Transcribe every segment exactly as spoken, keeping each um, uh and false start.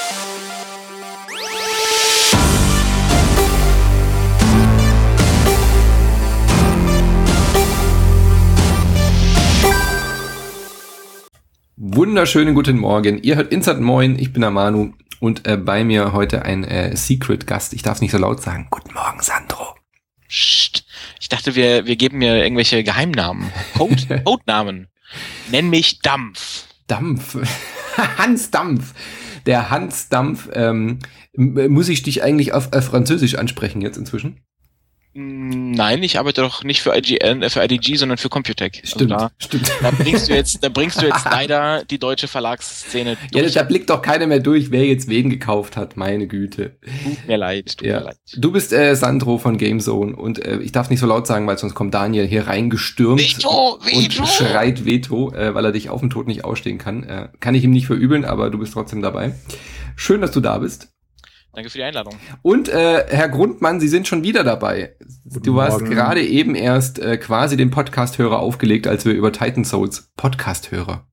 Wunderschönen guten Morgen. Ihr hört Insert Moin, ich bin der Manu und äh, bei mir heute ein äh, Secret-Gast. Ich darf nicht so laut sagen. Guten Morgen, Sandro. Psst. Ich dachte, wir wir geben mir irgendwelche Geheimnamen. Code, Codenamen. Nenn mich Dampf. Dampf. Hans Dampf. Der Hans Dampf. Ähm, muss ich dich eigentlich auf äh, Französisch ansprechen jetzt inzwischen? Nein, ich arbeite doch nicht für I G N, äh, für I D G, sondern für Computec. Stimmt, also da, stimmt. Da bringst du jetzt, da bringst du jetzt leider die deutsche Verlagsszene durch. Ja, da blickt doch keiner mehr durch, wer jetzt wen gekauft hat, meine Güte. Tut mir leid, tut ja. mir leid. Du bist äh, Sandro von GameZone und äh, ich darf nicht so laut sagen, weil sonst kommt Daniel hier reingestürmt Veto, Veto. und schreit Veto, äh, weil er dich auf den Tod nicht ausstehen kann. Äh, kann ich ihm nicht verübeln, aber du bist trotzdem dabei. Schön, dass du da bist. Danke für die Einladung. Und äh, Herr Grundmann, Sie sind schon wieder dabei. Guten du warst Morgen. gerade eben erst äh, quasi den Podcast-Hörer aufgelegt, als wir über Titan Souls Podcast-Hörer.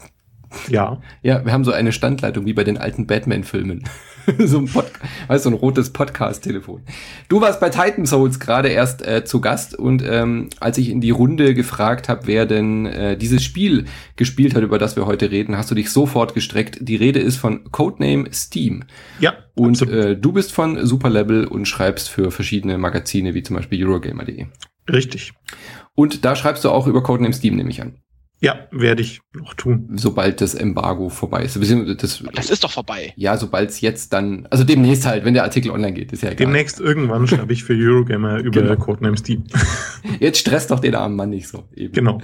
Ja. Ja, wir haben so eine Standleitung wie bei den alten Batman-Filmen. so ein Pod- weißt, so ein rotes Podcast-Telefon. Du warst bei Titan Souls gerade erst äh, zu Gast und ähm, als ich in die Runde gefragt habe, wer denn äh, dieses Spiel gespielt hat, über das wir heute reden, hast du dich sofort gestreckt. Die Rede ist von Codename Steam. Ja. Und äh, du bist von Superlevel und schreibst für verschiedene Magazine, wie zum Beispiel Eurogamer punkt de. Richtig. Und da schreibst du auch über Codename Steam, nehme ich an. Ja, werde ich noch tun. Sobald das Embargo vorbei ist. Das, Das ist doch vorbei. Ja, sobald es jetzt dann, also demnächst halt, wenn der Artikel online geht, ist ja egal. Demnächst irgendwann schreibe ich für Eurogamer über Genau. Codename Steam. Jetzt stresst doch den armen Mann nicht so. Eben. Genau.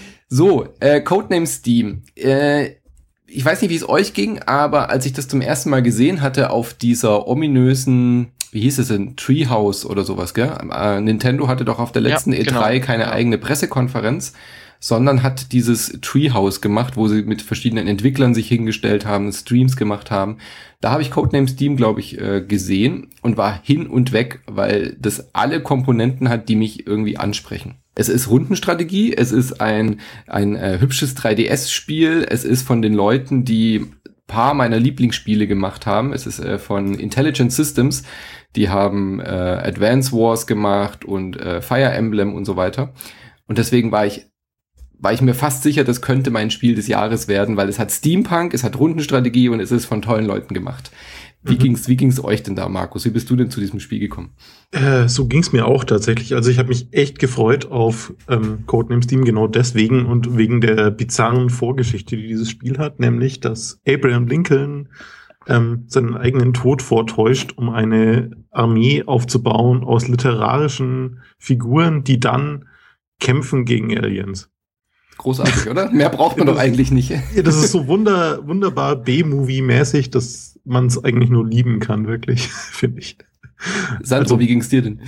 So, äh, Codename Steam. Äh, ich weiß nicht, wie es euch ging, aber als ich das zum ersten Mal gesehen hatte auf dieser ominösen, wie hieß es denn, Treehouse oder sowas, gell? Äh, Nintendo hatte doch auf der letzten Ja, E drei genau. keine Ja. eigene Pressekonferenz, sondern hat dieses Treehouse gemacht, wo sie mit verschiedenen Entwicklern sich hingestellt haben, Streams gemacht haben. Da habe ich Codename Steam, glaube ich, äh, gesehen und war hin und weg, weil das alle Komponenten hat, die mich irgendwie ansprechen. Es ist Rundenstrategie, es ist ein ein äh, hübsches drei D S-Spiel, es ist von den Leuten, die paar meiner Lieblingsspiele gemacht haben. Es ist äh, von Intelligent Systems, die haben äh, Advance Wars gemacht und äh, Fire Emblem und so weiter. Und deswegen war ich war ich mir fast sicher, das könnte mein Spiel des Jahres werden, weil es hat Steampunk, es hat Rundenstrategie und es ist von tollen Leuten gemacht. Wie Mhm. ging's, wie ging's euch denn da, Markus? Wie bist du denn zu diesem Spiel gekommen? Äh, so ging's mir auch tatsächlich. Also ich habe mich echt gefreut auf ähm, Codename Steam genau deswegen und wegen der bizarren Vorgeschichte, die dieses Spiel hat, nämlich, dass Abraham Lincoln ähm, seinen eigenen Tod vortäuscht, um eine Armee aufzubauen aus literarischen Figuren, die dann kämpfen gegen Aliens. Großartig, oder? Mehr braucht man doch eigentlich nicht. Ja, das ist so wunder, wunderbar B-Movie-mäßig, dass man es eigentlich nur lieben kann, wirklich, finde ich. Sandro, Also- wie ging's dir denn?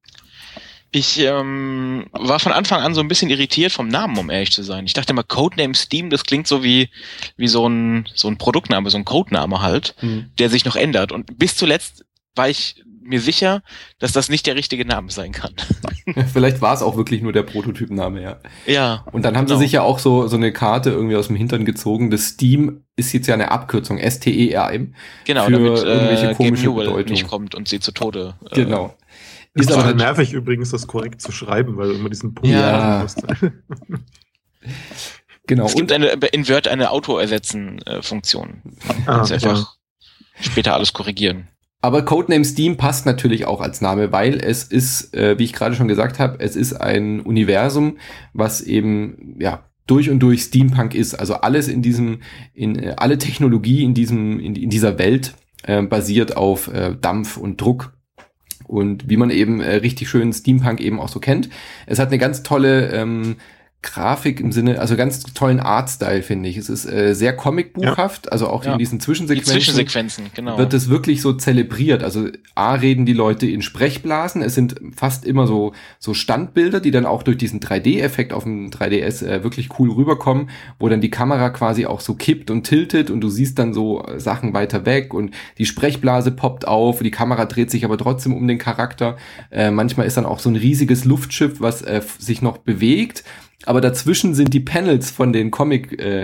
Ich ähm, war von Anfang an so ein bisschen irritiert vom Namen, um ehrlich zu sein. Ich dachte immer, Codename Steam, das klingt so wie wie so ein so ein Produktname, so ein Codename halt, Hm. der sich noch ändert. Und bis zuletzt war ich mir sicher, dass das nicht der richtige Name sein kann. Vielleicht war es auch wirklich nur der Prototypname, ja. Ja. Und dann haben genau. sie sich ja auch so so eine Karte irgendwie aus dem Hintern gezogen. Das Steam ist jetzt ja eine Abkürzung, S T E R M. Genau, für damit irgendwelche äh, komische Game Newell Bedeutung. nicht kommt und sie zu Tode. Äh, Genau. Ist Ist aber aber total nervig übrigens, das korrekt zu schreiben, weil du immer diesen Punkt Ja. machen musst. Genau. Es gibt eine in Word eine Auto-Ersetzen-Funktion. Ah, Kannst ja. einfach später alles korrigieren. Aber Codename Steam passt natürlich auch als Name, weil es ist, äh, wie ich gerade schon gesagt habe, es ist ein Universum, was eben ja durch und durch Steampunk ist. Also alles in diesem, in äh, alle Technologie in diesem, in, in dieser Welt äh, basiert auf äh, Dampf und Druck. Und wie man eben äh, richtig schön Steampunk eben auch so kennt. Es hat eine ganz tolle ähm, Grafik im Sinne, also ganz tollen Artstyle, finde ich. Es ist äh, sehr comicbuchhaft, also auch Ja. in diesen Die Zwischensequenzen. Zwischensequenzen, genau. Wird es wirklich so zelebriert. Also A, reden die Leute in Sprechblasen. Es sind fast immer so so Standbilder, die dann auch durch diesen drei D-Effekt auf dem drei D S äh, wirklich cool rüberkommen, wo dann die Kamera quasi auch so kippt und tiltet und du siehst dann so äh, Sachen weiter weg und die Sprechblase poppt auf, die Kamera dreht sich aber trotzdem um den Charakter. Äh, manchmal ist dann auch so ein riesiges Luftschiff, was äh, sich noch bewegt, aber dazwischen sind die Panels von den Comic äh,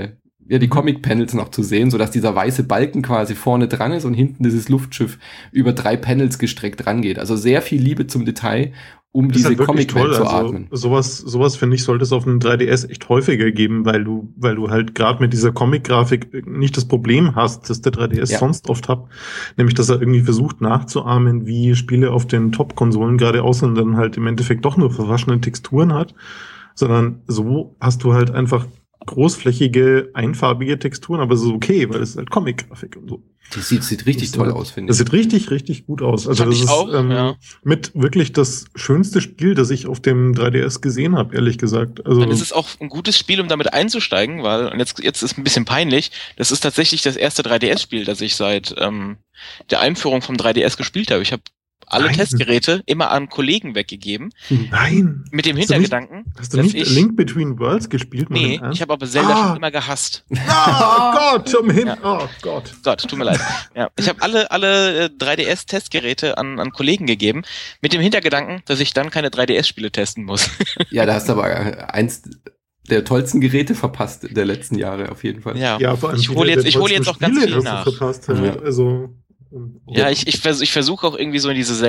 ja, die Comic-Panels noch zu sehen, sodass dieser weiße Balken quasi vorne dran ist und hinten dieses Luftschiff über drei Panels gestreckt rangeht. Also sehr viel Liebe zum Detail, um Das ist diese halt wirklich Comic-Welt toll. zu Also atmen. sowas, sowas finde ich, sollte es auf einem drei D S echt häufiger geben, weil du, weil du halt gerade mit dieser Comic-Grafik nicht das Problem hast, das der drei D S Ja. sonst oft hat, nämlich dass er irgendwie versucht nachzuahmen, wie Spiele auf den Top-Konsolen gerade aussehen und dann halt im Endeffekt doch nur verwaschene Texturen hat, sondern so hast du halt einfach großflächige, einfarbige Texturen, aber so okay, weil es ist halt Comic-Grafik und so. Das sieht, sieht richtig Das toll halt- aus, finde Das ich. sieht richtig, richtig gut aus. Also Fand das ich ist auch, ähm, ja. mit wirklich das schönste Spiel, das ich auf dem drei D S gesehen habe, ehrlich gesagt. Also Dann ist es auch ein gutes Spiel, um damit einzusteigen, weil, und jetzt, jetzt ist ein bisschen peinlich, das ist tatsächlich das erste drei D S-Spiel, das ich seit ähm, der Einführung vom drei D S gespielt habe. Ich habe alle Nein. Testgeräte immer an Kollegen weggegeben, nein. mit dem Hast du Hintergedanken, Hast du dass nicht ich... Link Between Worlds gespielt? Mal Nee, im Ernst? ich habe aber Zelda Ah. schon immer gehasst. Oh Gott, um hin. Ja. Oh Gott. Gott, tut mir leid. Ja, ich habe alle alle äh, drei D S-Testgeräte an, an Kollegen gegeben, mit dem Hintergedanken, dass ich dann keine drei D S-Spiele testen muss. Ja, da hast du aber eins der tollsten Geräte verpasst der letzten Jahre auf jeden Fall. Ja, Ja, vor allem ich viele hole jetzt, der ich hole jetzt tollsten auch ganz Spiele viel hast du nach. verpasst halt. Ja. Also, ähm, Ja, ich, ich, vers ich versuche auch irgendwie so in diese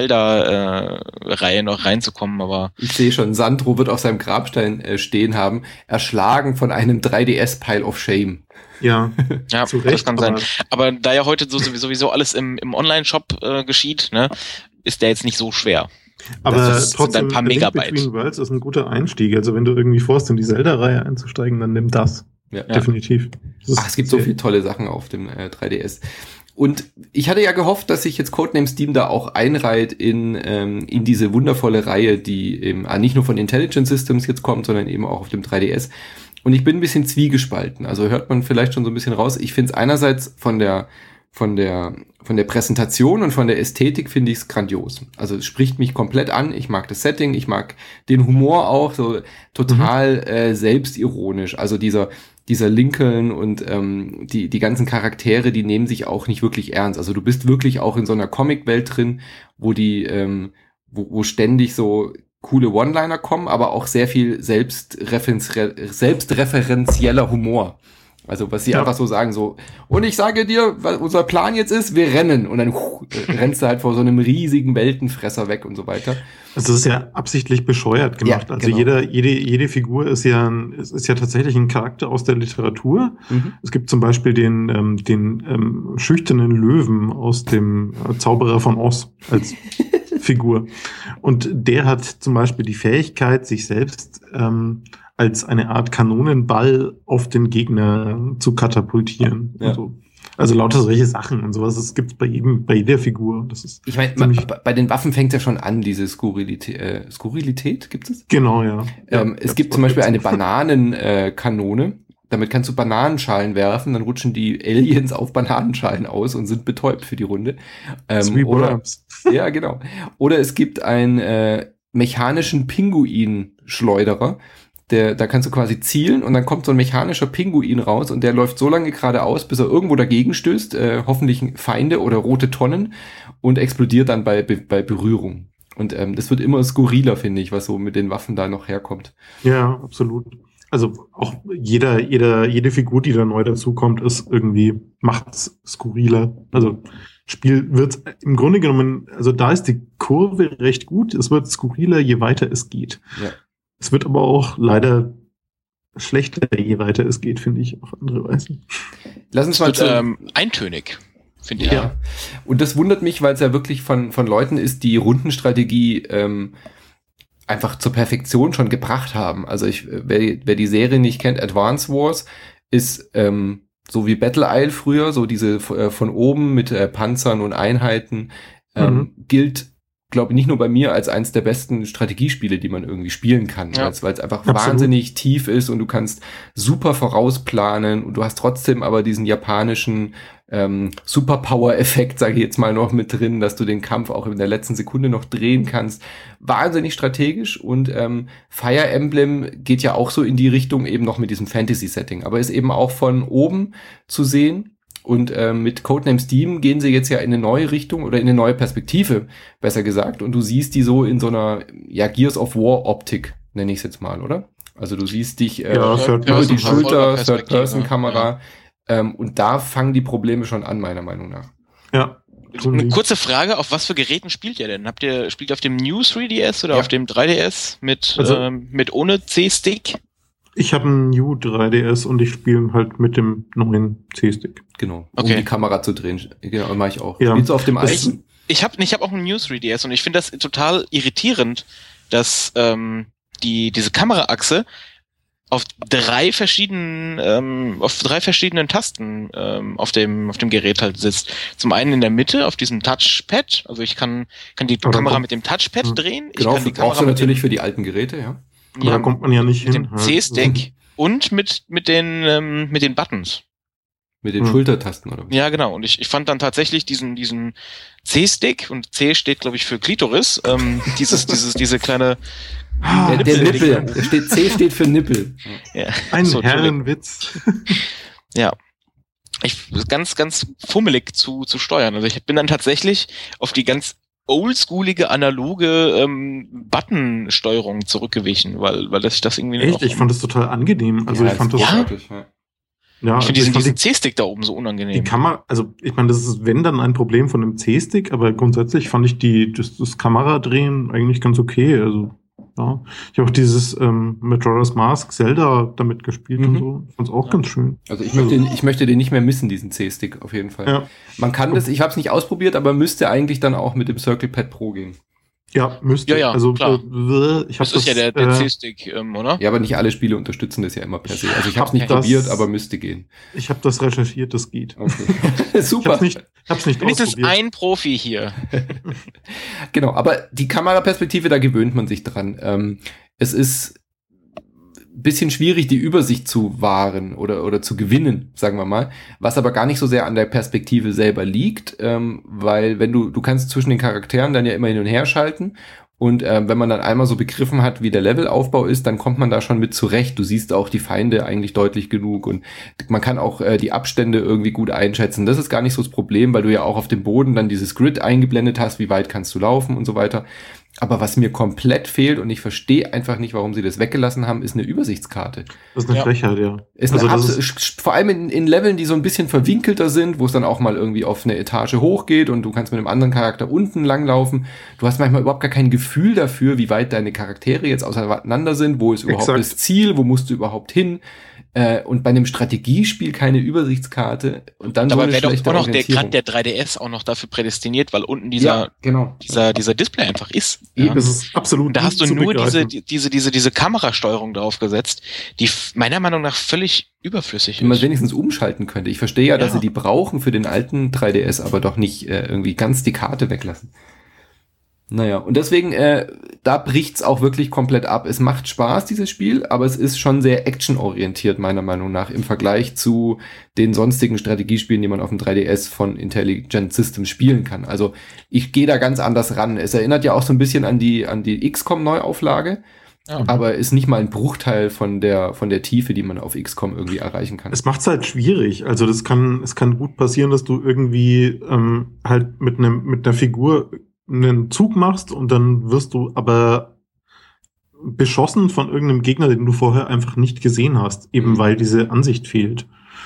Zelda-Reihe noch reinzukommen, aber Ich sehe schon, Sandro wird auf seinem Grabstein äh, stehen haben, erschlagen von einem drei D S-Pile of Shame. ja, ja, zu das Recht. kann sein. aber Aber da ja heute so sowieso alles im, im Online-Shop äh, geschieht, ne, ist der jetzt nicht so schwer. aber Das sind trotzdem, ein paar A Link Megabyte. Between Worlds ist ein guter Einstieg. Also wenn du irgendwie vorhast, in die Zelda-Reihe einzusteigen, dann nimm das. Ja. Definitiv. Das ist Ach, es gibt so sehr- viele tolle Sachen auf dem äh, drei D S. Und ich hatte ja gehofft, dass sich jetzt Codenames Steam da auch einreiht in, ähm, in diese wundervolle Reihe, die eben äh, nicht nur von Intelligent Systems jetzt kommt, sondern eben auch auf dem drei D S. Und ich bin ein bisschen zwiegespalten. Also hört man vielleicht schon so ein bisschen raus. Ich finde es einerseits von der von der von der Präsentation und von der Ästhetik finde ich es grandios. Also es spricht mich komplett an. Ich mag das Setting, ich mag den Humor auch so total äh, selbstironisch. Also dieser dieser Lincoln und ähm, die die ganzen Charaktere, die nehmen sich auch nicht wirklich ernst. Also du bist wirklich auch in so einer Comic-Welt drin, wo die ähm, wo, wo ständig so coole One-Liner kommen, aber auch sehr viel selbstreferenz- selbstreferenzieller Humor. Also was sie Ja. einfach so sagen, so, und ich sage dir, was unser Plan jetzt ist, wir rennen. Und dann huh, rennst du halt vor so einem riesigen Weltenfresser weg und so weiter. Also das ist ja absichtlich bescheuert gemacht. Ja, also genau. jeder, jede, jede Figur ist ja, ein, ist, ist ja tatsächlich ein Charakter aus der Literatur. Mhm. Es gibt zum Beispiel den, ähm, den ähm, schüchternen Löwen aus dem äh, Zauberer von Oz als Figur. Und der hat zum Beispiel die Fähigkeit, sich selbst ähm, als eine Art Kanonenball auf den Gegner zu katapultieren. Ja. Und so. Also lauter solche Sachen und sowas. Das gibt's bei jedem, bei jeder Figur. Das ist Ich meine, ziemlich- bei den Waffen fängt ja schon an, diese Skurrilität. Äh, Skurrilität gibt es? genau, ja. Ähm, ja es ja, gibt das zum Beispiel gibt's. eine Bananenkanone. Äh, Kanone. Damit kannst du Bananenschalen werfen, dann rutschen die Aliens auf Bananenschalen aus und sind betäubt für die Runde. Ähm, Three oder, Worms. ja, genau. Oder es gibt einen äh, mechanischen Pinguin-Schleuderer. Der, da kannst du quasi zielen und dann kommt so ein mechanischer Pinguin raus und der läuft so lange geradeaus, bis er irgendwo dagegen stößt, äh, hoffentlich Feinde oder rote Tonnen und explodiert dann bei, bei Berührung. Und ähm, das wird immer skurriler, finde ich, was so mit den Waffen da noch herkommt. Ja, absolut. Also auch jeder, jeder, jede Figur, die da neu dazukommt, ist irgendwie, macht's skurriler. Also Spiel wird im Grunde genommen, also da ist die Kurve recht gut. Es wird skurriler, je weiter es geht. Ja. Es wird aber auch leider schlechter, je weiter es geht, finde ich, auf andere Weise. Lass uns Es mal wird zu, ähm, eintönig, finde ich. Ja. Und das wundert mich, weil es ja wirklich von, von Leuten ist, die Rundenstrategie ähm, einfach zur Perfektion schon gebracht haben. Also ich, wer, wer die Serie nicht kennt, Advance Wars, ist ähm, so wie Battle Isle früher, so diese äh, von oben mit äh, Panzern und Einheiten, ähm, Mhm. gilt, glaube ich, nicht nur bei mir als eins der besten Strategiespiele, die man irgendwie spielen kann, Ja. weil es einfach Absolut. wahnsinnig tief ist und du kannst super vorausplanen und du hast trotzdem aber diesen japanischen ähm, Superpower-Effekt, sage ich jetzt mal, noch mit drin, dass du den Kampf auch in der letzten Sekunde noch drehen kannst. Wahnsinnig strategisch und ähm, Fire Emblem geht ja auch so in die Richtung eben noch mit diesem Fantasy-Setting, aber ist eben auch von oben zu sehen. Und ähm, mit Codenames Steam gehen sie jetzt ja in eine neue Richtung oder in eine neue Perspektive, besser gesagt. Und du siehst die so in so einer ja, Gears of War Optik, nenne ich es jetzt mal, oder? Also du siehst dich äh, Ja, über Third die Person, Schulter, Perspektive, Third-Person-Kamera. Ähm, und da fangen die Probleme schon an, meiner Meinung nach. Ja. tun Eine sie. kurze Frage, auf was für Geräten spielt ihr denn? Habt ihr, spielt ihr auf dem New drei D S oder Ja. auf dem drei D S mit, Also- ähm, mit ohne C-Stick? Ich habe einen New drei D S und ich spiele halt mit dem neuen C-Stick. Genau, Okay. um die Kamera zu drehen. Genau, mache ich auch. Ja. Spielst du auf dem Das- alten? Ich habe ich hab auch einen New drei D S und ich finde das total irritierend, dass ähm, die diese Kameraachse auf drei verschiedenen ähm, auf drei verschiedenen Tasten ähm, auf dem auf dem Gerät halt sitzt. Zum einen in der Mitte auf diesem Touchpad, also ich kann kann die Aber Kamera kommt- mit dem Touchpad Hm. drehen. Ich Genau, kann die brauchst du mit natürlich dem, für die alten Geräte, ja. Aber ja, da kommt man ja nicht mit hin. dem C-Stick und mit mit den ähm, mit den Buttons. Mit den Hm. Schultertasten oder was? Ja, genau. Und ich, ich fand dann tatsächlich diesen, diesen C-Stick, und C steht, glaube ich, für Klitoris, ähm, dieses, dieses, diese kleine, Ah, Der, der Nippel. Nippel. Der steht, C steht für Nippel. ja, Ein so, Entschuldigung. Herrenwitz. Ja. Ich, ganz, ganz fummelig zu, zu steuern. Also ich bin dann tatsächlich auf die ganz oldschoolige, analoge, ähm, Button-Steuerung zurückgewichen, weil, weil das, ich das irgendwie Echt? auch- Ich fand das total angenehm. Also Ja, ich fand ist das, Ja? großartig, ja. ja, ich finde also diesen, fand diesen die, C-Stick da oben so die unangenehm. Kamera, also ich meine, das ist wenn dann ein Problem von dem C-Stick, aber grundsätzlich fand ich die, das, das Kameradrehen eigentlich ganz okay. Also ja, ich habe auch dieses ähm, Majora's Mask Zelda damit gespielt Mhm. und so. Ich fand's auch Ja. ganz schön. Also ich möchte, ich möchte den nicht mehr missen, diesen C-Stick, auf jeden Fall. Ja, Man kann das, ich habe es nicht ausprobiert, aber müsste eigentlich dann auch mit dem Circle Pad Pro gehen. ja, müsste. Ja, ja, also klar. äh, ich habe Das ist ja der, der äh, C-Stick, ähm, oder? Ja, aber nicht alle Spiele unterstützen das ja immer per se. Also ich habe es hab nicht das- probiert, aber müsste gehen. ich habe das recherchiert, das geht. Okay. Ich Super. hab's nicht, ich hab's nicht Wenigstens ausprobiert. ein Profi hier. Genau, aber die Kameraperspektive, da gewöhnt man sich dran. Ähm, es ist ein bisschen schwierig, die Übersicht zu wahren oder, oder zu gewinnen, sagen wir mal. Was aber gar nicht so sehr an der Perspektive selber liegt, ähm, weil wenn du, du kannst zwischen den Charakteren dann ja immer hin und her schalten. Und ähm, wenn man dann einmal so begriffen hat, wie der Levelaufbau ist, dann kommt man da schon mit zurecht. Du siehst auch die Feinde eigentlich deutlich genug und man kann auch äh, die Abstände irgendwie gut einschätzen. Das ist gar nicht so das Problem, weil du ja auch auf dem Boden dann dieses Grid eingeblendet hast, wie weit kannst du laufen und so weiter. Aber was mir komplett fehlt und ich verstehe einfach nicht, warum sie das weggelassen haben, ist eine Übersichtskarte. Das ist eine Ja. Frechheit, ja. Ist Also eine das Abs- sch- vor allem in, in Leveln, die so ein bisschen verwinkelter sind, wo es dann auch mal irgendwie auf eine Etage hochgeht und du kannst mit einem anderen Charakter unten langlaufen. Du hast manchmal überhaupt gar kein Gefühl dafür, wie weit deine Charaktere jetzt auseinander sind, wo ist überhaupt Exakt. das Ziel, wo musst du überhaupt hin. Äh, und bei einem Strategiespiel keine Übersichtskarte und dann so Dabei eine wäre doch schlechte auch noch der, Orientierung. gerade der drei D S auch noch dafür prädestiniert, weil unten dieser, ja, genau. dieser, dieser Display einfach ist. Eben. Das ist absolut Und da hast du nicht zu nur diese, begreifen. die- diese, diese, diese Kamerasteuerung draufgesetzt, die f- meiner Meinung nach völlig überflüssig Wenn man ist. wenigstens umschalten könnte. Ich verstehe ja, dass Ja. sie die brauchen für den alten drei D S, aber doch nicht äh, irgendwie ganz die Karte weglassen. Naja, und deswegen, äh, da bricht's auch wirklich komplett ab. Es macht Spaß, dieses Spiel, aber es ist schon sehr actionorientiert, meiner Meinung nach, im Vergleich zu den sonstigen Strategiespielen, die man auf dem drei D S von Intelligent Systems spielen kann. Also ich gehe da ganz anders ran. Es erinnert ja auch so ein bisschen an die, an die X COM-Neuauflage, Ja. aber ist nicht mal ein Bruchteil von der, von der Tiefe, die man auf X COM irgendwie erreichen kann. Es macht's halt schwierig. Also das kann, es kann gut passieren, dass du irgendwie ähm, halt mit einem mit einer Figur einen Zug machst und dann wirst du aber beschossen von irgendeinem Gegner, den du vorher einfach nicht gesehen hast, eben Mhm. weil diese Ansicht fehlt.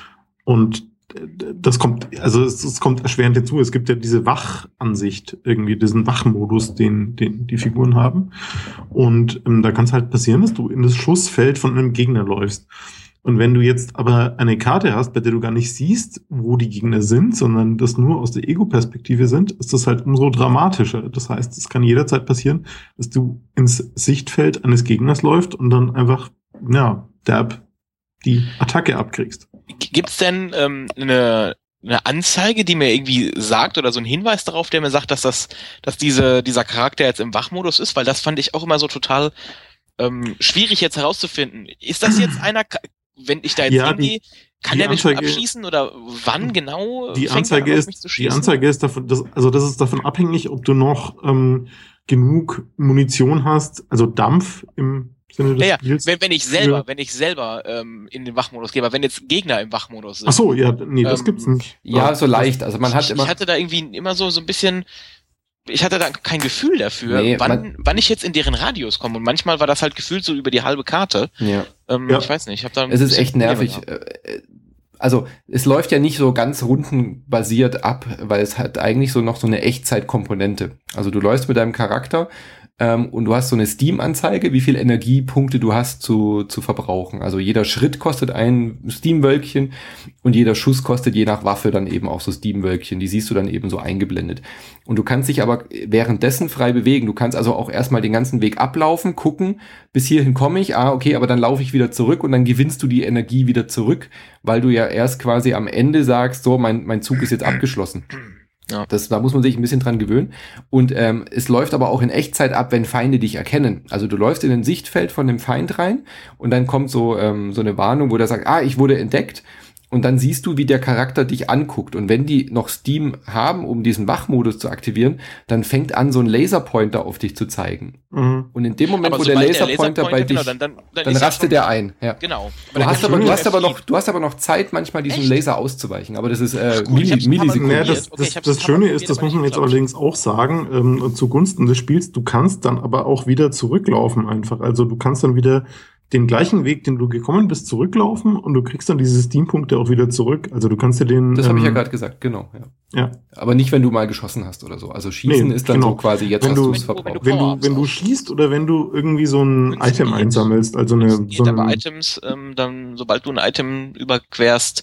Und das kommt, also es, es kommt erschwerend hinzu. Es gibt ja diese Wachansicht, irgendwie diesen Wachmodus, den, den die Figuren haben. Und ähm, da kann es halt passieren, dass du in das Schussfeld von einem Gegner läufst. Und wenn du jetzt aber eine Karte hast, bei der du gar nicht siehst, wo die Gegner sind, sondern das nur aus der Ego-Perspektive sind, ist das halt umso dramatischer. Das heißt, es kann jederzeit passieren, dass du ins Sichtfeld eines Gegners läufst und dann einfach, ja, derb die Attacke abkriegst. Gibt's denn ähm, eine, eine Anzeige, die mir irgendwie sagt oder so ein Hinweis darauf, der mir sagt, dass das, dass diese, dieser Charakter jetzt im Wachmodus ist? Weil das fand ich auch immer so total ähm, schwierig jetzt herauszufinden. Ist das jetzt einer, wenn ich da jetzt Ja, hingehe, kann die der mich schon Anzeige- abschießen oder wann genau Die fängt er Anzeige an, auf ist, mich zu die schießen? Anzeige ist davon, das, also das ist davon abhängig, ob du noch ähm, genug Munition hast, also Dampf im Sinne des Ja, ja, Spiels. wenn, wenn ich selber, für- wenn ich selber ähm, in den Wachmodus gehe, aber wenn jetzt Gegner im Wachmodus sind. Ach so, ja, nee, das Ähm, gibt's nicht. Ja, so leicht. Also man hat ich, immer. ich hatte da irgendwie immer so, so ein bisschen, ich hatte da kein Gefühl dafür, Nee, wann, man- wann ich jetzt in deren Radius komme. Und manchmal war das halt gefühlt so über die halbe Karte. Ja. Ähm, Ja. Ich weiß nicht, ich habe da ein Es ist bisschen echt nervig. Probleme gehabt. Äh, Also, es läuft ja nicht so ganz rundenbasiert ab, weil es hat eigentlich so noch so eine Echtzeitkomponente. Also du läufst mit deinem Charakter ähm, und du hast so eine Steam-Anzeige, wie viel Energiepunkte du hast zu, zu verbrauchen. Also jeder Schritt kostet ein Steam-Wölkchen und jeder Schuss kostet je nach Waffe dann eben auch so Steam-Wölkchen. Die siehst du dann eben so eingeblendet. Und du kannst dich aber währenddessen frei bewegen. Du kannst also auch erstmal den ganzen Weg ablaufen, gucken, bis hierhin komme ich, ah, okay, aber dann laufe ich wieder zurück und dann gewinnst du die Energie wieder zurück, weil du ja erst quasi am Ende sagst, so, mein, mein Zug ist jetzt abgeschlossen. Ja. Das, da muss man sich ein bisschen dran gewöhnen. Und ähm, es läuft aber auch in Echtzeit ab, wenn Feinde dich erkennen. Also du läufst in ein Sichtfeld von dem Feind rein und dann kommt so, ähm, so eine Warnung, wo der sagt, ah, ich wurde entdeckt. Und dann siehst du, wie der Charakter dich anguckt. Und wenn die noch Steam haben, um diesen Wachmodus zu aktivieren, dann fängt an, so ein Laserpointer auf dich zu zeigen. Mhm. Und in dem Moment, Aber wo der sobald Laserpointer bei dich, genau, dann, dann, dann, dann ist ja rastet schon- der ein. Ja. Genau. Du hast, kann aber, ich du, nicht hast aber noch, du hast aber noch Zeit, manchmal diesen Echt? Laser auszuweichen. Aber das ist äh, Ach gut, ich Milli- hab's ein paar Mal Millisekunden. Naja, probiert. das, Okay, das, ich hab's das ein paar Mal Schöne ist, probiert, das aber muss man nicht jetzt geklappt. allerdings auch sagen, ähm, zugunsten des Spiels, du kannst dann aber auch wieder zurücklaufen einfach. Also du kannst dann wieder den gleichen Weg, den du gekommen bist, zurücklaufen und du kriegst dann diese Steam-Punkte auch wieder zurück. Also du kannst dir den... Das habe ich ja ähm, gerade gesagt, genau. Ja. Ja. Aber nicht, wenn du mal geschossen hast oder so. Also Schießen Nee, ist dann genau. so quasi, jetzt Wenn hast du- du es Wenn du- wenn verbraucht. du Wenn du, Power-Ups wenn du aus. schießt oder wenn du irgendwie so ein Münzen Item geht. einsammelst, also eine, Münzen so geht, aber eine, Items, ähm, dann, sobald du ein Item überquerst,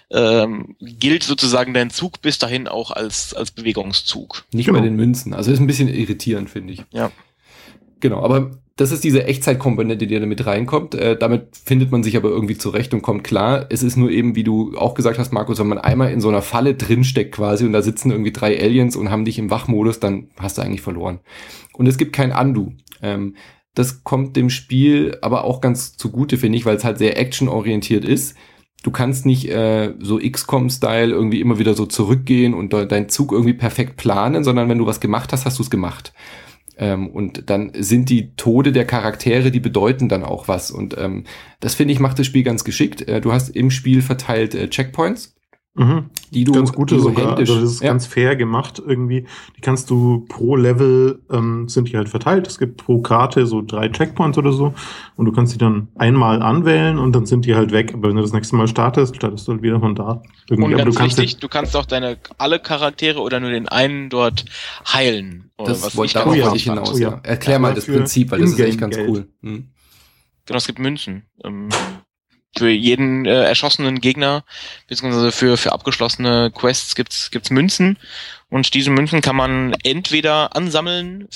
ähm, gilt sozusagen dein Zug bis dahin auch als, als Bewegungszug. Nicht Genau. bei den Münzen. Also ist ein bisschen irritierend, finde ich. Ja. Genau, aber das ist diese Echtzeitkomponente, die da mit reinkommt. Äh, damit findet man sich aber irgendwie zurecht und kommt klar. Es ist nur eben, wie du auch gesagt hast, Markus, wenn man einmal in so einer Falle drinsteckt quasi und da sitzen irgendwie drei Aliens und haben dich im Wachmodus, dann hast du eigentlich verloren. Und es gibt kein Undo. Ähm, das kommt dem Spiel aber auch ganz zugute, finde ich, weil es halt sehr actionorientiert ist. Du kannst nicht äh, so X COM-Style irgendwie immer wieder so zurückgehen und de- deinen Zug irgendwie perfekt planen, sondern wenn du was gemacht hast, hast du es gemacht. Ähm, und dann sind die Tode der Charaktere, die bedeuten dann auch was. Und ähm, das, finde ich, macht das Spiel ganz geschickt. Äh, du hast im Spiel verteilt äh, Checkpoints, mhm. die du, ganz gute die du sogar. händisch... Also das ist ja, ganz fair gemacht irgendwie. Die kannst du pro Level, ähm, sind die halt verteilt. Es gibt pro Karte so drei Checkpoints oder so. Und du kannst die dann einmal anwählen und dann sind die halt weg. Aber wenn du das nächste Mal startest, startest du halt wieder von da. Irgendwie. Und Aber ganz du kannst wichtig, du kannst auch deine alle Charaktere oder nur den einen dort heilen. Oder das was wollte ich darauf ganz ja. wollte ich spannend hinaus. Oh Ja. ja. Erklär Ja, mal das für Prinzip, weil das ist echt ganz In-Game-Geld. cool. Hm. Genau, es gibt Münzen. Ähm, für jeden äh, erschossenen Gegner, beziehungsweise für, für abgeschlossene Quests gibt's, gibt's Münzen. Und diese Münzen kann man entweder ansammeln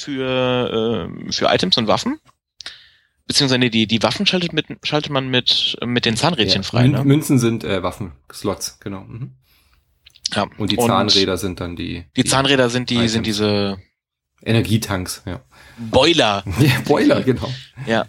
für, äh, für Items und Waffen, beziehungsweise nee, die, die Waffen schaltet, mit, schaltet man mit, mit den Zahnrädchen Ja. frei. Mün Ne? Münzen sind äh, Waffenslots, genau. Mhm. Ja. Und die Zahnräder sind dann die... Die Zahnräder sind die, Items. sind diese Energietanks, ja. Boiler. Ja, Boiler, genau. Ja.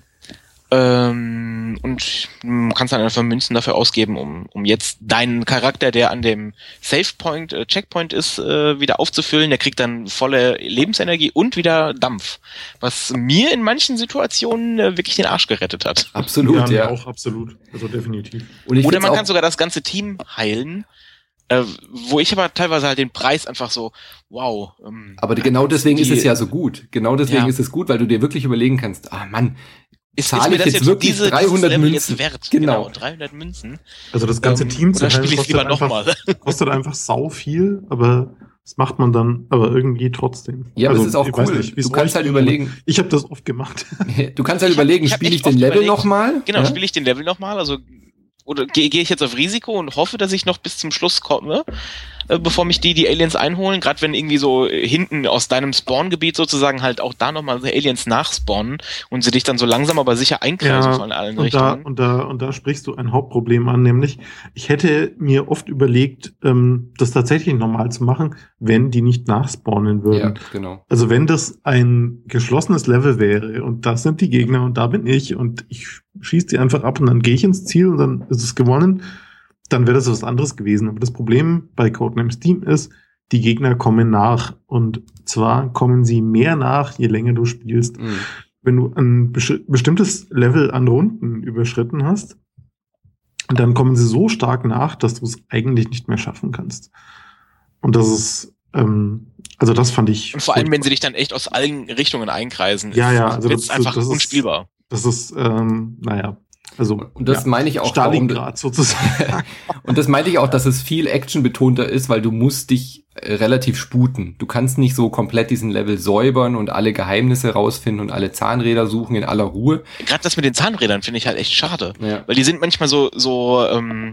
Ähm, und man kann dann einfach Münzen dafür ausgeben, um, um jetzt deinen Charakter, der an dem Savepoint, äh, Checkpoint ist, äh, wieder aufzufüllen. Der kriegt dann volle Lebensenergie und wieder Dampf. Was mir in manchen Situationen äh, wirklich den Arsch gerettet hat. Absolut, ja, ja. auch absolut. Also definitiv. Und ich Oder find's man auch, kann sogar das ganze Team heilen. Äh, wo ich aber teilweise halt den Preis einfach so, wow. Ähm, aber genau deswegen die, ist es ja so gut. Genau deswegen Ja. ist es gut, weil du dir wirklich überlegen kannst, ah Mann, ist, zahle ist mir ich das jetzt wirklich diese, dreihundert dieses Level Münzen? jetzt wert? Genau. genau dreihundert Münzen. Also das ganze Ähm, Team zu oder heilen spiele ich kostet, lieber einfach- nochmal? kostet einfach sau viel, aber das macht man dann aber irgendwie trotzdem. ja, aber also, es ist auch ich weiß cool. nicht, wie es Du kannst euch halt geht, überlegen, aber Ich habe das oft gemacht. du kannst halt Ich hab- überlegen, ich hab spiele ich echt den oft Level überlegt. nochmal? Genau, ja? spiele ich den Level nochmal, also oder gehe geh ich jetzt auf Risiko und hoffe, dass ich noch bis zum Schluss komme, äh, bevor mich die die Aliens einholen, gerade wenn irgendwie so äh, hinten aus deinem Spawngebiet sozusagen halt auch da nochmal Aliens nachspawnen und sie dich dann so langsam aber sicher einkreisen von allen und da, Richtungen. und da und da sprichst du ein Hauptproblem an, nämlich ich hätte mir oft überlegt, ähm, das tatsächlich normal zu machen, wenn die nicht nachspawnen Ja, würden. genau. Also wenn das ein geschlossenes Level wäre und das sind die Gegner und da bin ich und ich schieße die einfach ab und dann gehe ich ins Ziel und dann ist es gewonnen, dann wäre das was anderes gewesen. Aber das Problem bei Codenames Team ist, die Gegner kommen nach und zwar kommen sie mehr nach, je länger du spielst. Mhm. Wenn du ein besch- bestimmtes Level an Runden überschritten hast, dann kommen sie so stark nach, dass du es eigentlich nicht mehr schaffen kannst. Und das ist, ähm, Also das fand ich... Und vor allem, wenn sie dich dann echt aus allen Richtungen einkreisen, ja, ja, also das ist einfach das unspielbar. Ist, das ist, ähm, naja... Also, und das ja, meine ich auch Stalingrad sozusagen. Und das meinte ich auch, dass es viel actionbetonter ist, weil du musst dich äh, relativ sputen. Du kannst nicht so komplett diesen Level säubern und alle Geheimnisse rausfinden und alle Zahnräder suchen in aller Ruhe. Gerade das mit den Zahnrädern finde ich halt echt schade. Ja. Weil die sind manchmal so, so, ähm,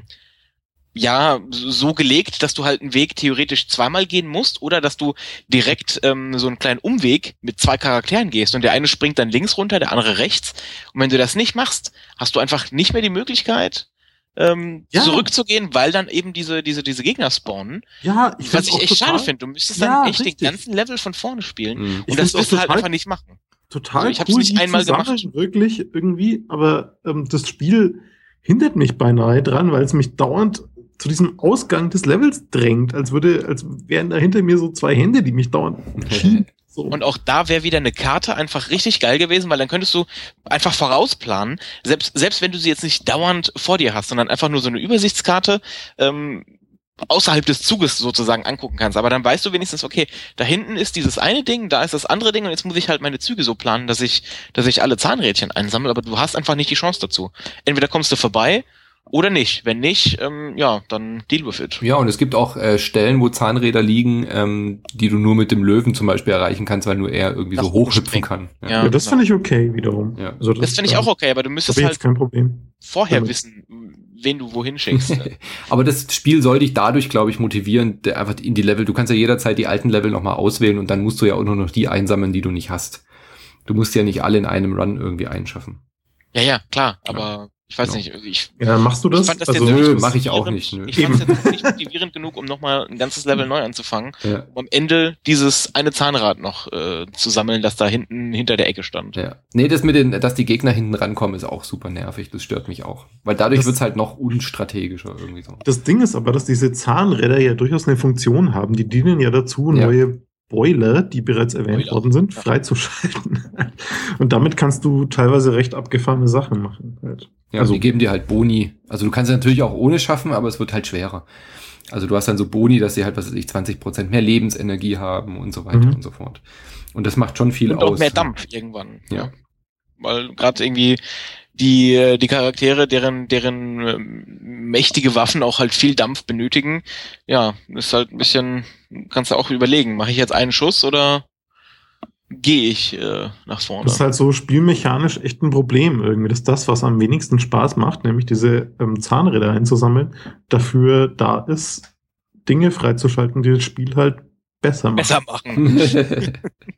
ja, so gelegt, dass du halt einen Weg theoretisch zweimal gehen musst oder dass du direkt ähm, so einen kleinen Umweg mit zwei Charakteren gehst und der eine springt dann links runter, der andere rechts. Und wenn du das nicht machst, hast du einfach nicht mehr die Möglichkeit, ähm, ja. zurückzugehen, weil dann eben diese diese diese Gegner spawnen. Ja, ich was ich echt total schade finde. Du müsstest ja, dann echt richtig. den ganzen Level von vorne spielen. Mhm. Und das wirst du halt einfach nicht machen. Total also ich cool, hab's nicht einmal gemacht. Wirklich irgendwie, aber ähm, das Spiel hindert mich beinahe dran, weil es mich dauernd zu diesem Ausgang des Levels drängt, als würde, als wären da hinter mir so zwei Hände, die mich dauernd schieben. So. Und auch da wäre wieder eine Karte einfach richtig geil gewesen, weil dann könntest du einfach vorausplanen, selbst, selbst wenn du sie jetzt nicht dauernd vor dir hast, sondern einfach nur so eine Übersichtskarte, ähm, außerhalb des Zuges sozusagen angucken kannst. Aber dann weißt du wenigstens, okay, da hinten ist dieses eine Ding, da ist das andere Ding und jetzt muss ich halt meine Züge so planen, dass ich, dass ich alle Zahnrädchen einsammle, aber du hast einfach nicht die Chance dazu. Entweder kommst du vorbei oder nicht. Wenn nicht, ähm, ja, dann deal with it. Ja, und es gibt auch äh, Stellen, wo Zahnräder liegen, ähm, die du nur mit dem Löwen zum Beispiel erreichen kannst, weil nur er irgendwie das so hochhüpfen kann. Ja, ja das finde ich okay wiederum. Ja. Also das das finde ich auch okay, aber du müsstest halt kein Problem. vorher damit. wissen, wen du wohin schickst. Ne? Aber das Spiel soll dich dadurch, glaube ich, motivieren, einfach in die Level. Du kannst ja jederzeit die alten Level nochmal auswählen und dann musst du ja auch nur noch die einsammeln, die du nicht hast. Du musst ja nicht alle in einem Run irgendwie einschaffen. Ja, ja, klar, aber ja. Ich weiß Genau. nicht. Ich, ja, machst du das? Ich fand das also, jetzt nö, mach ich auch nicht. Nö. Ich fand es jetzt nicht motivierend genug, um nochmal ein ganzes Level neu anzufangen, ja. um am Ende dieses eine Zahnrad noch äh, zu sammeln, das da hinten hinter der Ecke stand. Ja. Nee, das mit den, dass die Gegner hinten rankommen, ist auch super nervig. Das stört mich auch. Weil dadurch das, wird's halt noch unstrategischer irgendwie so. Das Ding ist aber, dass diese Zahnräder ja durchaus eine Funktion haben. Die dienen ja dazu, ja. neue Boiler, die bereits erwähnt Boiler. worden sind, Ja. freizuschalten. Und damit kannst du teilweise recht abgefahrene Sachen machen. Halt. Ja, also die geben dir halt Boni. Also du kannst es natürlich auch ohne schaffen, aber es wird halt schwerer. Also du hast dann so Boni, dass sie halt, was weiß ich, zwanzig Prozent mehr Lebensenergie haben und so weiter Mhm. und so fort. Und das macht schon viel Und aus. auch mehr Dampf irgendwann. Ja. Weil gerade irgendwie die die Charaktere, deren deren ähm, mächtige Waffen auch halt viel Dampf benötigen, ja, ist halt ein bisschen, kannst du auch überlegen, mache ich jetzt einen Schuss oder gehe ich äh, nach vorne? Das ist halt so spielmechanisch echt ein Problem irgendwie, dass das, was am wenigsten Spaß macht, nämlich diese ähm, Zahnräder einzusammeln, dafür da ist, Dinge freizuschalten, die das Spiel halt besser machen. Besser machen.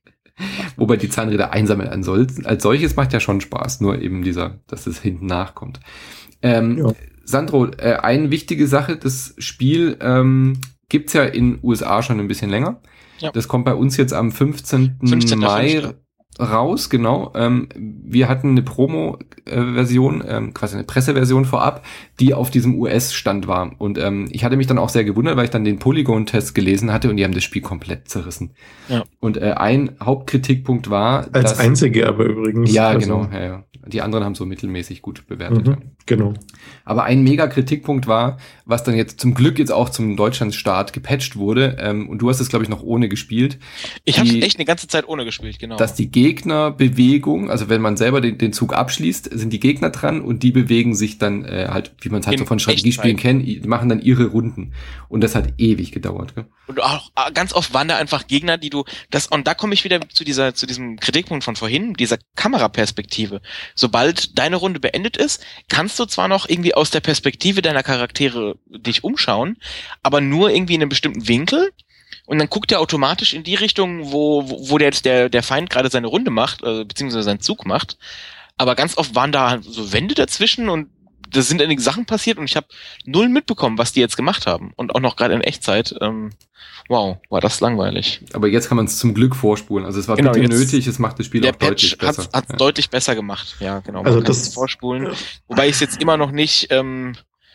Wobei die Zahnräder einsammeln an soll, als solches macht ja schon Spaß, nur eben dieser, dass es hinten nachkommt. Ähm, Ja. Sandro, äh, eine wichtige Sache, das Spiel ähm, gibt's ja in U S A schon ein bisschen länger. Ja. Das kommt bei uns jetzt am fünfzehnten fünfzehnten Mai raus, genau. Ähm, wir hatten eine Promo-Version, ähm, quasi eine Presseversion vorab, die auf diesem U S-Stand war. Und ähm, ich hatte mich dann auch sehr gewundert, weil ich dann den Polygon-Test gelesen hatte und die haben das Spiel komplett zerrissen. Ja. Und äh, ein Hauptkritikpunkt war, Als dass... einzige aber übrigens. Ja, also, genau. Ja, ja. Die anderen haben so mittelmäßig gut bewertet. Mhm, Ja. genau. Aber ein mega Kritikpunkt war, was dann jetzt zum Glück jetzt auch zum Deutschlandstart gepatcht wurde, ähm, und du hast es, glaube ich, noch ohne gespielt. Ich habe die- echt eine ganze Zeit ohne gespielt, genau. Dass die Gegnerbewegung, also wenn man selber den, den Zug abschließt, sind die Gegner dran und die bewegen sich dann äh, halt, wie man es halt In so von Strategiespielen Echtzeit. kennt, die machen dann ihre Runden. Und das hat ewig gedauert. Gell? Und auch äh, ganz oft waren da einfach Gegner, die du das und da komme ich wieder zu dieser zu diesem Kritikpunkt von vorhin, dieser Kameraperspektive. Sobald deine Runde beendet ist, kannst du zwar noch irgendwie aus der Perspektive deiner Charaktere dich umschauen, aber nur irgendwie in einem bestimmten Winkel. Und dann guckt er automatisch in die Richtung, wo wo, wo der jetzt der der Feind gerade seine Runde macht, äh, beziehungsweise seinen Zug macht. Aber ganz oft waren da so Wände dazwischen und da sind einige Sachen passiert und ich habe null mitbekommen, was die jetzt gemacht haben. Und auch noch gerade in Echtzeit. Ähm, wow, war das langweilig. Aber jetzt kann man es zum Glück vorspulen. Also es war Genau, bitte jetzt- nötig, es macht das Spiel Der auch deutlich Patch besser. hat es Ja. deutlich besser gemacht. Ja, genau. Man Also kann das- es vorspulen. Wobei ich es jetzt immer noch nicht ähm,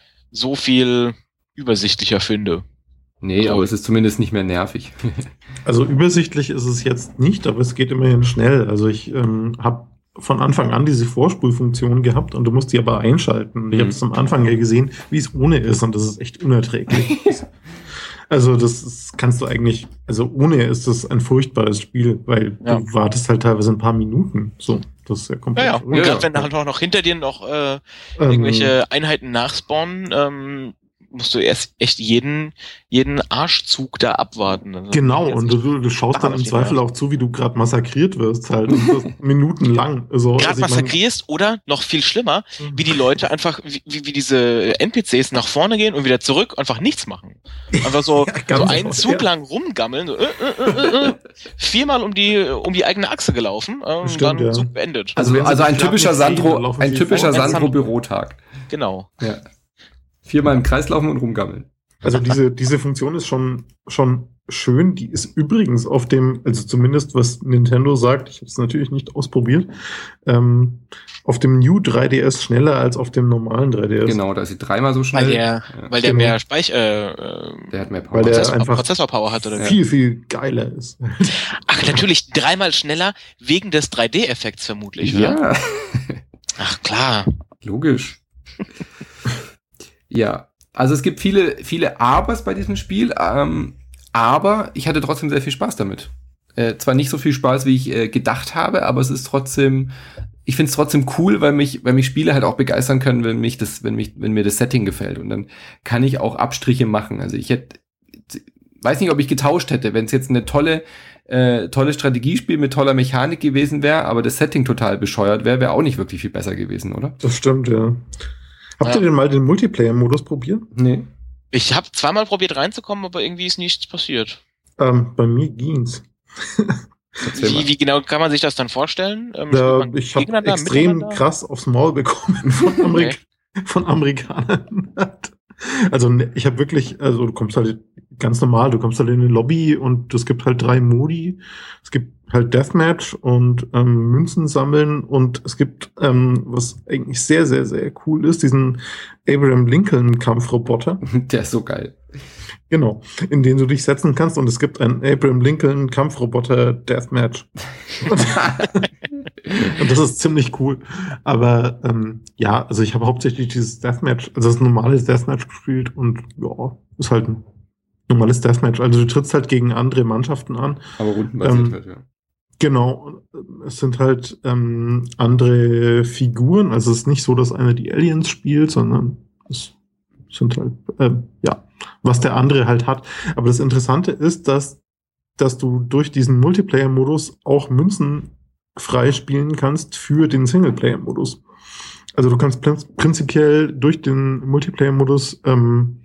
so viel übersichtlicher finde. Nee, Also- aber es ist zumindest nicht mehr nervig. Also übersichtlich ist es jetzt nicht, aber es geht immerhin schnell. Also ich ähm, habe von Anfang an diese Vorspulfunktion gehabt und du musst die aber einschalten. Und ich Mhm. habe es am Anfang ja gesehen, wie es ohne ist und das ist echt unerträglich. Also das ist, kannst du eigentlich, also ohne ist das ein furchtbares Spiel, weil Ja. du wartest halt teilweise ein paar Minuten. So, das ist ja Ja, komplett. ja. Und Ja, gerade ja. wenn halt auch noch hinter dir noch äh, Ähm, irgendwelche Einheiten nachspawnen, ähm, musst du erst echt jeden, jeden Arschzug da abwarten. Also, Genau, jetzt und du, du schaust total dann auf im die Zweifel Nerven. auch zu, wie du gerade massakriert wirst, halt. Und das minutenlang. So, gerade also ich mein- massakrierst oder noch viel schlimmer, wie die Leute einfach, wie, wie wie diese N P Cs nach vorne gehen und wieder zurück, einfach nichts machen. Einfach so, Ja, ganz so einen oft, Zug ja. lang rumgammeln, so, äh, äh, äh, äh, viermal um die, um die eigene Achse gelaufen äh, und Stimmt, dann ja. Zug beendet. Also, Also wenn sie also ein dich grad typischer nicht sehen, Sandro, dann laufen ein sie typischer vor. Sandro-Bürotag. Genau. Ja. Viermal im Kreis laufen und rumgammeln. Also diese, diese Funktion ist schon, schon schön. Die ist übrigens auf dem, also zumindest was Nintendo sagt, ich habe es natürlich nicht ausprobiert, ähm, auf dem New drei D S schneller als auf dem normalen drei D S. Genau, da ist sie dreimal so schnell. Weil der, Ja. weil der Genau. mehr Speicher, äh, Der hat mehr Power. Weil der Prozessor, einfach Prozessorpower hat oder wie? viel, viel geiler ist. Ach, natürlich dreimal schneller wegen des drei D-Effekts vermutlich, oder? Ja, Ach, klar. logisch. Ja, also es gibt viele, viele Abers bei diesem Spiel, ähm, aber ich hatte trotzdem sehr viel Spaß damit. Äh, zwar nicht so viel Spaß, wie ich äh, gedacht habe, aber es ist trotzdem, ich finde es trotzdem cool, weil mich, weil mich Spiele halt auch begeistern können, wenn mich das, wenn mich, wenn mir das Setting gefällt. Und dann kann ich auch Abstriche machen. Also ich hätte, weiß nicht, ob ich getauscht hätte, wenn es jetzt eine tolle, äh, tolle Strategiespiel mit toller Mechanik gewesen wäre, aber das Setting total bescheuert wäre, wäre auch nicht wirklich viel besser gewesen, oder? Das stimmt, ja. Habt Ja. ihr denn mal den Multiplayer-Modus probiert? Nee. Ich habe zweimal probiert reinzukommen, aber irgendwie ist nichts passiert. Ähm, bei mir ging's. Erzähl mal. Wie, wie genau kann man sich das dann vorstellen? Ähm, spielt Da, man ich habe gegeneinander, extrem miteinander? krass aufs Maul bekommen von, Amerik von Amerikanern. Also ne, ich habe wirklich, also du kommst halt ganz normal, du kommst halt in eine Lobby und es gibt halt drei Modi. Es gibt halt Deathmatch und ähm, Münzen sammeln und es gibt, ähm, was eigentlich sehr, sehr, sehr cool ist, diesen Abraham Lincoln Kampfroboter. Der ist so geil. Genau, in den du dich setzen kannst und es gibt einen Abraham Lincoln Kampfroboter Deathmatch. Und das ist ziemlich cool. Aber ähm, ja, also ich habe hauptsächlich dieses Deathmatch, also das normale Deathmatch gespielt und ja, ist halt ein normales Deathmatch. Also du trittst halt gegen andere Mannschaften an. Aber rundenbasiert Ähm, halt, ja. Genau, es sind halt ähm, andere Figuren. Also es ist nicht so, dass einer die Aliens spielt, sondern es sind halt, ähm, ja, was der andere halt hat. Aber das Interessante ist, dass, dass du durch diesen Multiplayer-Modus auch Münzen freispielen kannst für den Singleplayer-Modus. Also du kannst prin- prinzipiell durch den Multiplayer-Modus ähm,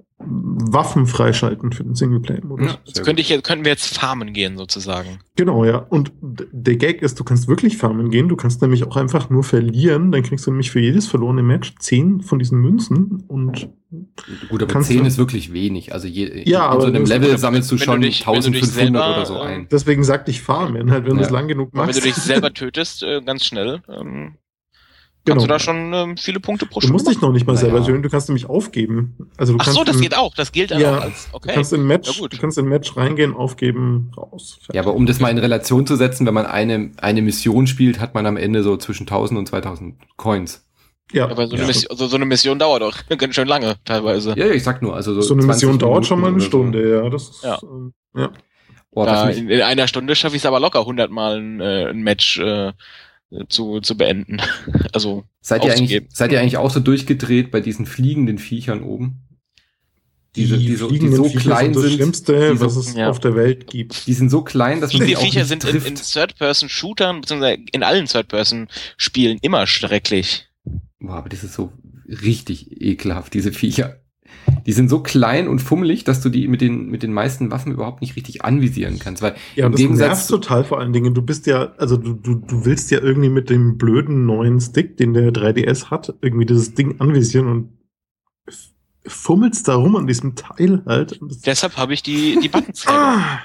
Waffen freischalten für den Singleplayer-Modus. Ja, Jetzt sehr könnte ich, jetzt könnten wir jetzt farmen gehen, sozusagen. Genau, ja. Und d- der Gag ist, du kannst wirklich farmen gehen. Du kannst nämlich auch einfach nur verlieren. Dann kriegst du nämlich für jedes verlorene Match zehn von diesen Münzen. Und Gut, aber kannst zehn du- ist wirklich wenig. Also je, in Ja, aber so einem das- Level sammelst du wenn du schon dich- wenn du dich eintausendfünfhundert selber, oder so äh, ein. deswegen sagte ich farmen, halt, wenn du Ja. es lang genug Aber wenn machst. du dich selber tötest, äh, ganz schnell, ähm, Genau. kannst du da schon ähm, viele Punkte pro Du Stunde musst dich noch nicht mal Naja. selber töten, du kannst nämlich aufgeben. Also du Ach kannst so, das in, geht auch. Das gilt dann Ja, auch als, Du okay. kannst in ein Match, Ja, gut. du kannst in ein Match reingehen, aufgeben, raus. Ja, aber um das mal in Relation zu setzen, wenn man eine, eine Mission spielt, hat man am Ende so zwischen tausend und zweitausend Coins. ja, Aber so, Ja. eine Mission, also so eineMission dauert doch ganz schön lange, teilweise. Ja, ja, ich sag nur, also so, so eine zwanzig Mission dauert schon mal eine Minuten oder so. Stunde, ja. Das ist, Ja. ähm, ja. Boah, was Da, mich, in, in einer Stunde schaffe ich es aber locker, hundertmal ein, äh, ein Match äh, zu, zu beenden. Also seid ihr eigentlich, auszugeben. seid ihr eigentlich auch so durchgedreht bei diesen fliegenden Viechern oben? Diese, die, so, die fliegenden so Viecher klein sind das sind, Schlimmste, die so- was es ja. auf der Welt gibt. die sind so klein, dass man Die sie auch Viecher nicht sind in, trifft. in Third-Person-Shootern, beziehungsweise in allen Third-Person-Spielen immer schrecklich. Boah, aber das ist so richtig ekelhaft, diese Viecher. Die sind so klein und fummelig, dass du die mit den, mit den meisten Waffen überhaupt nicht richtig anvisieren kannst, weil Ja, im und das Gegensatz nervt zu, total vor allen Dingen. Du bist ja, also du, du, du willst ja irgendwie mit dem blöden neuen Stick, den der drei D S hat, irgendwie dieses Ding anvisieren und f- fummelst da rum an diesem Teil halt. Und das, Deshalb habe ich die, die Buttons selber. ah,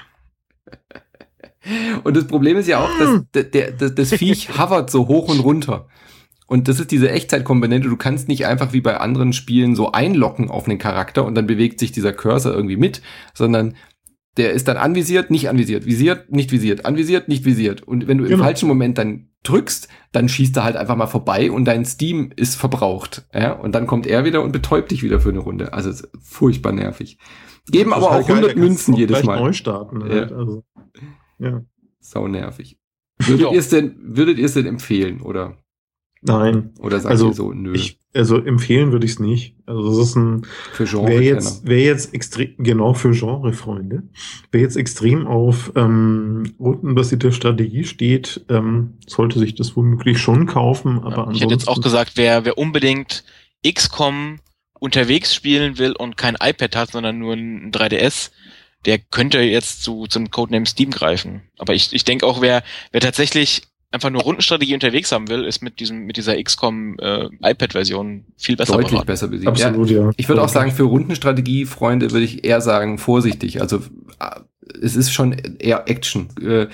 und das Problem ist ja auch, dass der, der, das, das Viech hovert so hoch und runter. Und das ist diese Echtzeitkomponente. Du kannst nicht einfach wie bei anderen Spielen so einlocken auf einen Charakter und dann bewegt sich dieser Cursor irgendwie mit, sondern der ist dann anvisiert, nicht anvisiert, visiert, nicht visiert, anvisiert, nicht visiert. Und wenn du im Genau. falschen Moment dann drückst, dann schießt er halt einfach mal vorbei und dein Steam ist verbraucht. Ja? Und dann kommt er wieder und betäubt dich wieder für eine Runde. Also es ist furchtbar nervig. Geben Das aber ist halt auch geil, hundert da kannst du Münzen auch jedes gleich Mal. neu starten. Halt. Ja. Also, ja. Sau nervig. Würdet ihr es denn, würdet ihr es denn empfehlen, oder? Nein. Oder sagt Also, ihr so, nö, Ich, also empfehlen würde ich es nicht. Also es ist ein, für wer Genre-Kenner? jetzt, wer jetzt extrem, genau für Genrefreunde, wer jetzt extrem auf ähm, rundenbasierte Strategie steht, ähm, sollte sich das womöglich schon kaufen. Aber Ja, ich ansonsten, hätte jetzt auch gesagt, wer, wer unbedingt X COM unterwegs spielen will und kein iPad hat, sondern nur ein drei D S, der könnte jetzt zu zum Codename Steam greifen. Aber ich, ich denke auch, wer, wer tatsächlich einfach nur Rundenstrategie unterwegs haben will, ist mit diesem mit dieser X COM äh, iPad-Version viel besser Deutlich beraten. besser besiegt. absolut, Ja, ja. ich würde auch sagen, für Rundenstrategie, Freunde, würde ich eher sagen, vorsichtig. Also äh, es ist schon eher Action. Äh,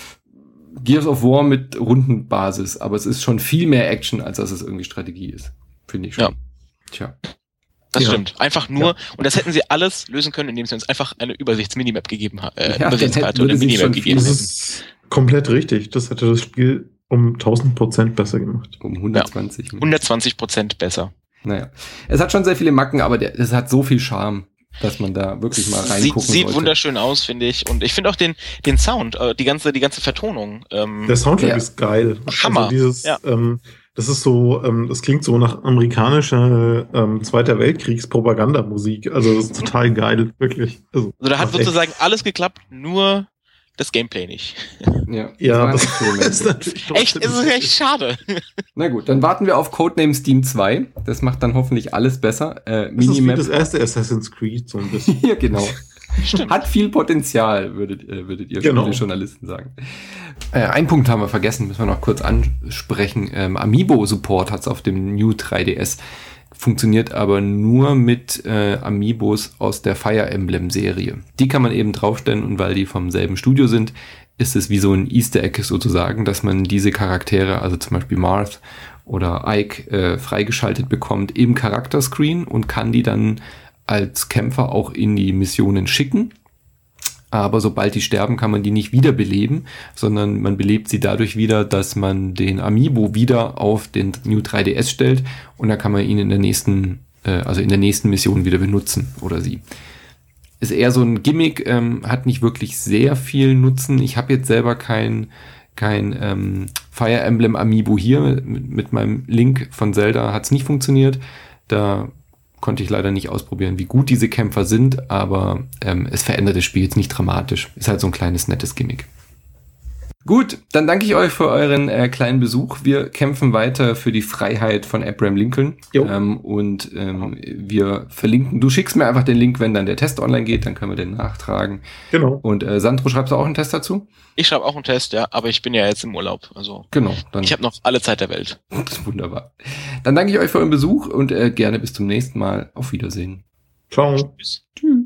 Gears of War mit Rundenbasis, aber es ist schon viel mehr Action, als dass es irgendwie Strategie ist. Finde ich schon. Ja. Tja. Das Ja. stimmt. Einfach nur, Ja. und das hätten sie alles lösen können, indem sie uns einfach eine Übersichtsminimap gegeben haben. Äh, Ja, dann Übersichtskarte hätten- oder würde sich Minimap schon gegeben Das hätten. ist komplett richtig. Das hätte das Spiel um tausend Prozent besser gemacht. Um hundertzwanzig. hundertzwanzig Prozent besser. Naja. Es hat schon sehr viele Macken, aber der, es hat so viel Charme, dass man da wirklich mal Sieht, reingucken sieht sollte. wunderschön aus, finde ich. Und ich finde auch den, den Sound, äh, die ganze, die ganze Vertonung. Ähm, Der Soundtrack Ja. ist geil. Hammer. Also dieses, Ja. ähm, das ist so, ähm, das klingt so nach amerikanischer ähm, Zweiter Weltkriegs-Propagandamusik. Also das ist total geil, wirklich. Also, also da hat das ist echt- sozusagen alles geklappt, nur das Gameplay nicht. Ja, Ja, war ein das Experiment. ist natürlich Echt, es ist echt schade. Na gut, dann warten wir auf Codename Steam zwei. Das macht dann hoffentlich alles besser. Äh, Das ist wie Minimap. das erste Assassin's Creed, so ein bisschen. Ja, genau. Stimmt. Hat viel Potenzial, würdet, äh, würdet ihr Genau. Journalisten sagen. Äh, ein Punkt haben wir vergessen, müssen wir noch kurz ansprechen. Ähm, Amiibo-Support hat es auf dem New drei D S. Funktioniert aber nur mit äh, Amiibos aus der Fire Emblem-Serie. Die kann man eben draufstellen und weil die vom selben Studio sind, ist es wie so ein Easter Egg sozusagen, dass man diese Charaktere, also zum Beispiel Marth oder Ike, äh, freigeschaltet bekommt im Charakterscreen und kann die dann als Kämpfer auch in die Missionen schicken. Aber sobald die sterben, kann man die nicht wiederbeleben, sondern man belebt sie dadurch wieder, dass man den Amiibo wieder auf den New drei D S stellt und dann kann man ihn in der nächsten, äh, also in der nächsten Mission wieder benutzen oder sie. Ist eher so ein Gimmick, ähm, hat nicht wirklich sehr viel Nutzen. Ich habe jetzt selber kein kein ähm, Fire Emblem Amiibo hier. Mit, mit meinem Link von Zelda hat es nicht funktioniert. Da konnte ich leider nicht ausprobieren, wie gut diese Kämpfer sind, aber ähm, es verändert das Spiel jetzt nicht dramatisch. Ist halt so ein kleines, nettes Gimmick. Gut, dann danke ich euch für euren äh, kleinen Besuch. Wir kämpfen weiter für die Freiheit von Abraham Lincoln. Jo. Ähm, und ähm, wir verlinken, du schickst mir einfach den Link, wenn dann der Test online geht, dann können wir den nachtragen. Genau. Und äh, Sandro, schreibst du auch einen Test dazu? Ich schreibe auch einen Test, ja, aber ich bin ja jetzt im Urlaub. Also Genau. Dann, ich habe noch alle Zeit der Welt. wunderbar. Dann danke ich euch für euren Besuch und äh, gerne bis zum nächsten Mal. Auf Wiedersehen. Ciao. Tschüss. Tschüss.